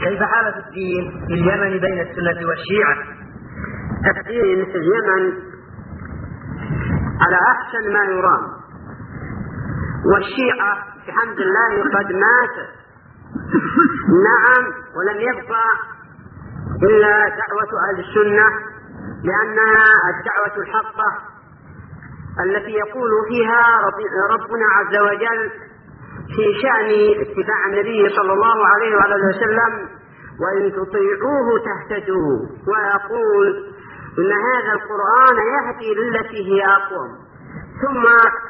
كيف حالة الدين في اليمن بين السنة والشيعة؟ الدين في اليمن على أحسن ما يرام، والشيعة بحمد الله قد ماتت. نعم، ولم يبقى إلا دعوة أهل السنة، لأنها الدعوة الحقة التي يقول فيها ربنا عز وجل في شأن اتباع النبي صلى الله عليه وآله وسلم: وإن تطيعوه تهتدوا، ويقول إن هذا القرآن يهدي للتي هي أقوم. ثم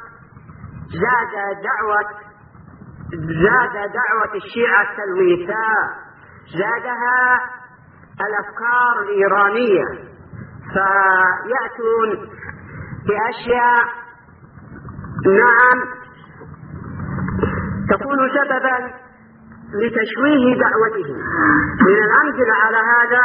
زاد دعوة الشيعة التلويثاء، زادها الأفكار الإيرانية، فيأتون بأشياء نعم تكون سببا لتشويه دعوتهم. من الأمثلة على هذا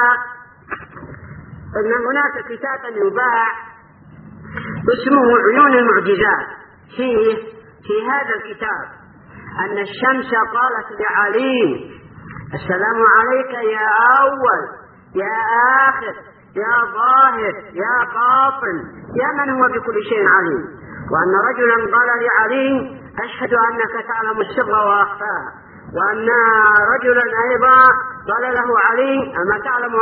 أن هناك كتابا يباع اسمه عيون المعجزات. في هذا الكتاب أن الشمس قالت لعلي: السلام عليك يا أول يا آخر يا ظاهر يا باطن يا من هو بكل شيء عليم. وأن رجلا قال لعلي: أشهد أنك تعلم السر وأخفاه. وأن رجلا أيضا قال له علي: أما تعلم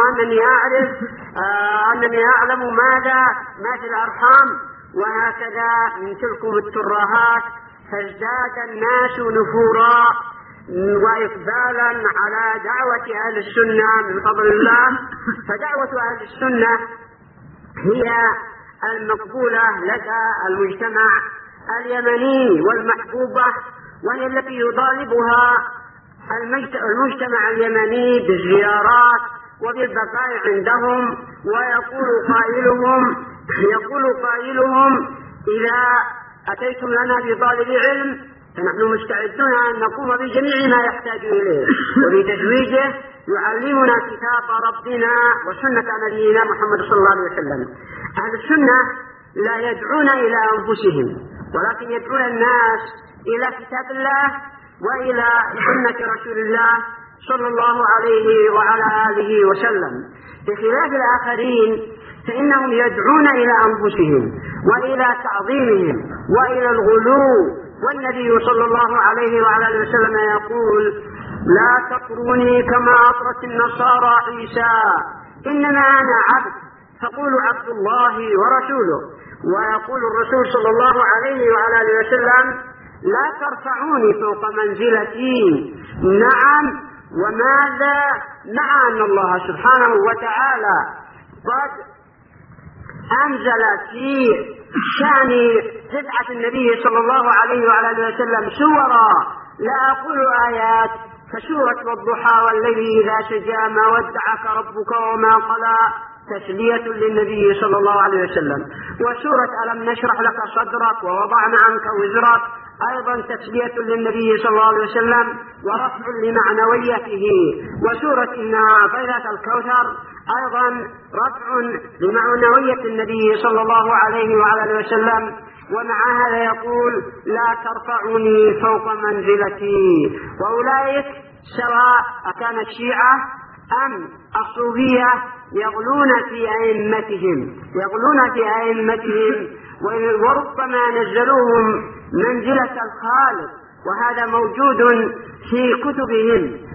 أنني أعلم ما في الأرحام. وهكذا من تلكم الترهات. فازداد الناس نفورا وإقبالا على دعوة أهل السنة من فضل الله. فدعوة أهل السنة هي المقبولة لدى المجتمع اليمني والمحبوبة، وهي التي يطالبها المجتمع اليمني بالزيارات وبالبقاء عندهم. ويقول قائلهم: إذا أتيتم لنا بطالب علم فنحن مستعدون أن نقوم بجميع ما يحتاج إليه وبتزويجه يعلمنا كتاب ربنا وسنة نبينا محمد صلى الله عليه وسلم. أهل السنة لا يدعون إلى أنفسهم، ولكن يدعون الناس إلى كتاب الله وإلى سنة رسول الله صلى الله عليه وعلى آله وسلم، بخلاف الآخرين فإنهم يدعون إلى أنفسهم وإلى تعظيمهم وإلى الغلو. والنبي صلى الله عليه وعلى آله وسلم يقول: لا تطروني كما أطرت النصارى عيسى، إنما أنا عبد فقولوا عبد الله ورسوله. ويقول الرسول صلى الله عليه وعلى آله وسلم: لا ترفعوني فوق منزلتي. نعم، وماذا؟ مع أن الله سبحانه وتعالى قد أنزل في شأن بدعة النبي صلى الله عليه وعلى آله وسلم سورة، لا أقول آيات، كسورة والضحى والليل إذا سجى ما ودعك ربك وما قلى، تسلية للنبي صلى الله عليه وسلم. وسورة ألم نشرح لك صدرك ووضعنا عنك وزرك، أيضا تسلية للنبي صلى الله عليه وسلم ورفع لمعنويته. وسورة إنها فيلة الكوثر أيضا رفع لمعنوية النبي صلى الله عليه وعلى وسلم. ومع هذا يقول: لا ترفعوني فوق منزلتي. وأولئك سواء أكان الشيعة أم الصوفية يغلون في أئمتهم وربما نزلوهم منزلة الخالق، وهذا موجود في كتبهم.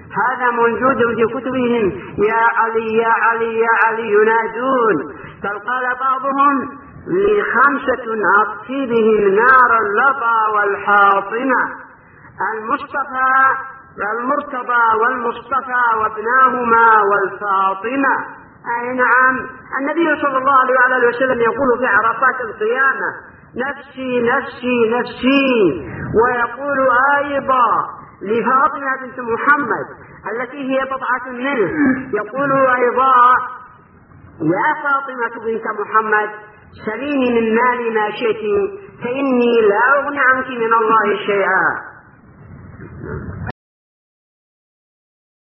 يا علي يا علي يا علي ينادون. فقال بعضهم: لخمسة أطفي بهم نار اللظى والحاطمة: المرتضى والمصطفى وابناهما والفاطمة. أي نعم، النبي صلى الله عليه وسلم يقول في عرفات القيامة: نفسي نفسي نفسي. ويقول أيضا لفاطمة بنت محمد التي هي بضعة منه، يقول أيضا: يا فاطمة بنت محمد سليني من مالي ما شئت فإني لا أغني عنك من الله شيئا.